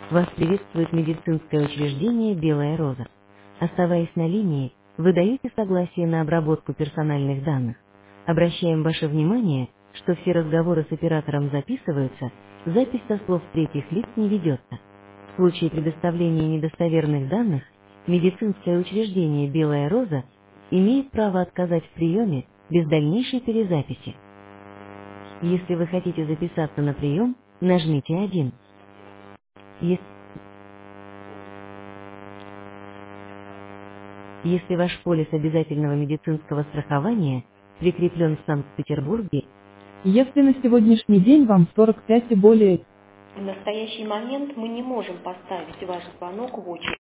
Вас приветствует медицинское учреждение «Белая роза». Оставаясь на линии, вы даете согласие на обработку персональных данных. Обращаем ваше внимание, что все разговоры с оператором записываются, запись со слов третьих лиц не ведется. В случае предоставления недостоверных данных, медицинское учреждение «Белая роза» имеет право отказать в приеме без дальнейшей перезаписи. Если вы хотите записаться на прием, нажмите 1. Если ваш полис обязательного медицинского страхования прикреплен в Санкт-Петербурге, Если на сегодняшний день вам 45 и более. В настоящий момент мы не можем поставить ваш звонок в очередь.